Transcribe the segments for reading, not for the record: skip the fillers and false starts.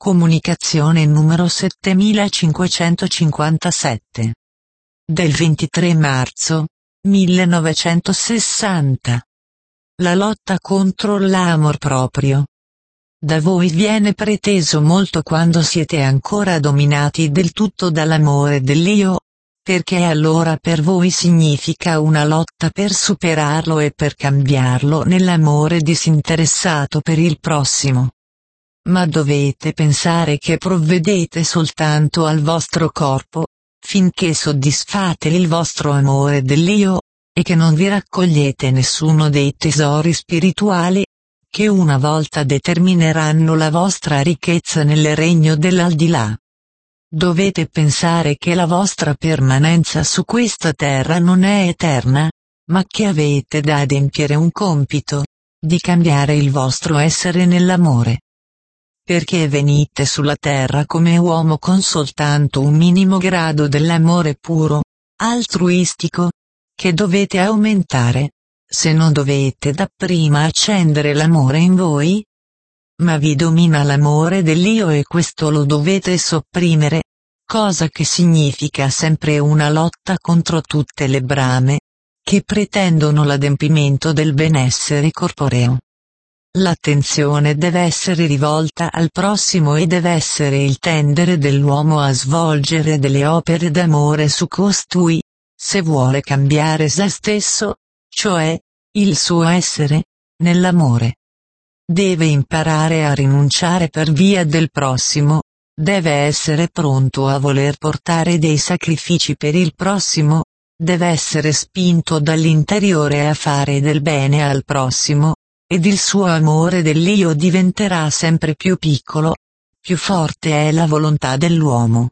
Comunicazione numero 7557. Del 23 marzo 1960. La lotta contro l'amor proprio. Da voi viene preteso molto quando siete ancora dominati del tutto dall'amore dell'io, perché allora per voi significa una lotta per superarlo e per cambiarlo nell'amore disinteressato per il prossimo. Ma dovete pensare che provvedete soltanto al vostro corpo, finché soddisfate il vostro amore dell'io, e che non vi raccogliete nessuno dei tesori spirituali, che una volta determineranno la vostra ricchezza nel regno dell'aldilà. Dovete pensare che la vostra permanenza su questa terra non è eterna, ma che avete da adempiere un compito, di cambiare il vostro essere nell'amore. Perché venite sulla terra come uomo con soltanto un minimo grado dell'amore puro, altruistico, che dovete aumentare, se non dovete dapprima accendere l'amore in voi? Ma vi domina l'amore dell'io e questo lo dovete sopprimere, cosa che significa sempre una lotta contro tutte le brame, che pretendono l'adempimento del benessere corporeo. L'attenzione deve essere rivolta al prossimo e deve essere il tendere dell'uomo a svolgere delle opere d'amore su costui, se vuole cambiare se stesso, cioè, il suo essere, nell'amore. Deve imparare a rinunciare per via del prossimo, deve essere pronto a voler portare dei sacrifici per il prossimo, deve essere spinto dall'interiore a fare del bene al prossimo, ed il suo amore dell'io diventerà sempre più piccolo, più forte è la volontà dell'uomo.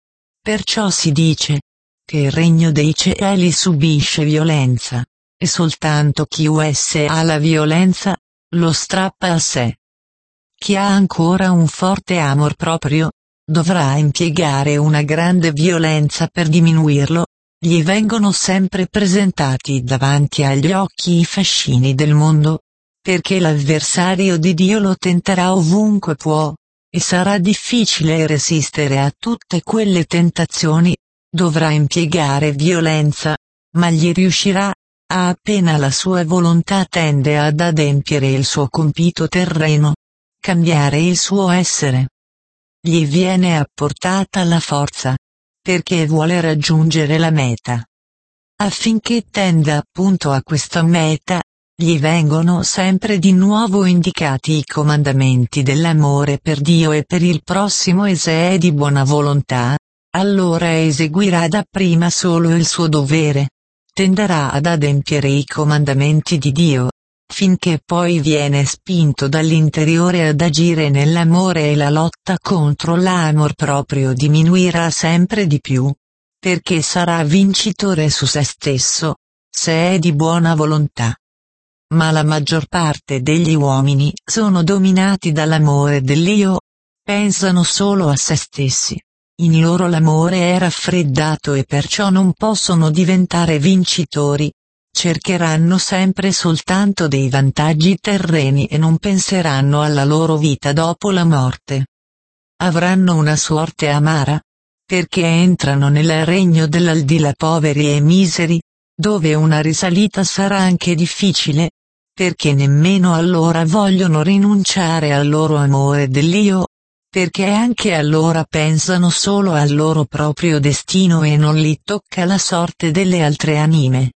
Perciò si dice, che il regno dei cieli subisce violenza, e soltanto chi ha la violenza, lo strappa a sé. Chi ha ancora un forte amor proprio, dovrà impiegare una grande violenza per diminuirlo, gli vengono sempre presentati davanti agli occhi i fascini del mondo, perché l'avversario di Dio lo tenterà ovunque può, e sarà difficile resistere a tutte quelle tentazioni, dovrà impiegare violenza, ma gli riuscirà, appena la sua volontà tende ad adempiere il suo compito terreno, cambiare il suo essere. Gli viene apportata la forza, perché vuole raggiungere la meta. Affinché tenda appunto a questa meta, gli vengono sempre di nuovo indicati i comandamenti dell'amore per Dio e per il prossimo e se è di buona volontà, allora eseguirà dapprima solo il suo dovere, tenderà ad adempiere i comandamenti di Dio, finché poi viene spinto dall'interiore ad agire nell'amore e la lotta contro l'amor proprio diminuirà sempre di più, perché sarà vincitore su se stesso, se è di buona volontà. Ma la maggior parte degli uomini sono dominati dall'amore dell'io, pensano solo a se stessi, in loro l'amore è raffreddato e perciò non possono diventare vincitori, cercheranno sempre soltanto dei vantaggi terreni e non penseranno alla loro vita dopo la morte. Avranno una sorte amara, perché entrano nel regno dell'aldilà poveri e miseri, dove una risalita sarà anche difficile, perché nemmeno allora vogliono rinunciare al loro amore dell'io, perché anche allora pensano solo al loro proprio destino e non li tocca la sorte delle altre anime.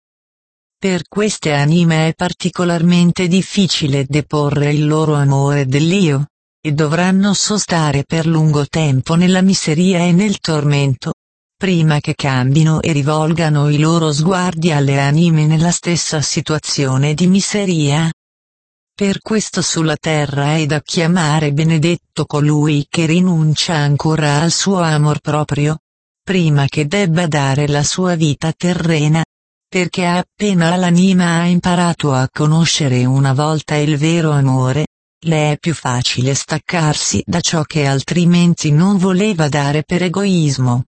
Per queste anime è particolarmente difficile deporre il loro amore dell'io, e dovranno sostare per lungo tempo nella miseria e nel tormento, prima che cambino e rivolgano i loro sguardi alle anime nella stessa situazione di miseria. Per questo sulla terra è da chiamare benedetto colui che rinuncia ancora al suo amor proprio, prima che debba dare la sua vita terrena, perché appena l'anima ha imparato a conoscere una volta il vero amore, le è più facile staccarsi da ciò che altrimenti non voleva dare per egoismo.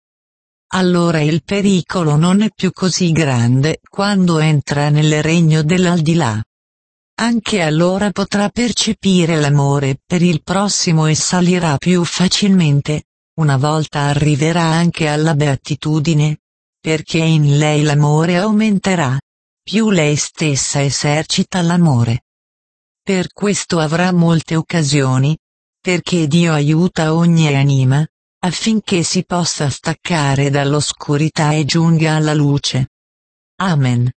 Allora il pericolo non è più così grande quando entra nel regno dell'aldilà. anche allora potrà percepire l'amore per il prossimo e salirà più facilmente, una volta arriverà anche alla beatitudine, perché in lei l'amore aumenterà, più lei stessa esercita l'amore. Per questo avrà molte occasioni, perché Dio aiuta ogni anima, affinché si possa staccare dall'oscurità e giunga alla luce. Amen.